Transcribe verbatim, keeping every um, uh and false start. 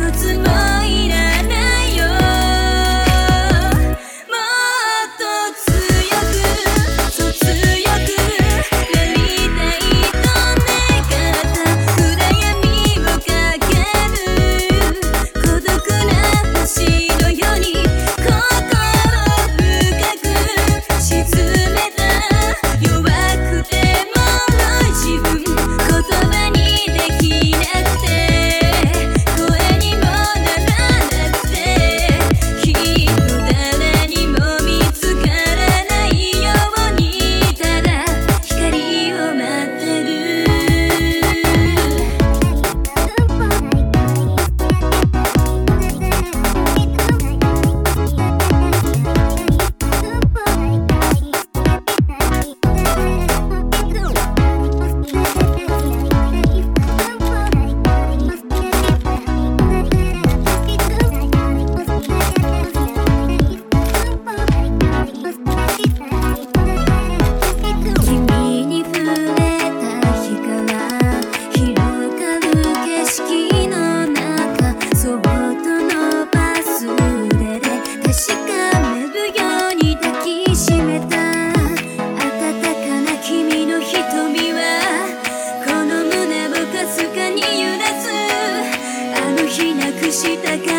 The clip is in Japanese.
つもいらないよ。もっと強くそう強くなりたいと願った暗闇をかける孤独な星のように心深く沈めた弱くても自分言葉にできなくて声にもならなくてきっと誰にも見つからないようにただ光を待ってる。君に触れた日から広がる景色の中そっと伸ばす腕で確かめるように抱きしめた温かな君の瞳はこの胸をかすかに揺らすあの日なくした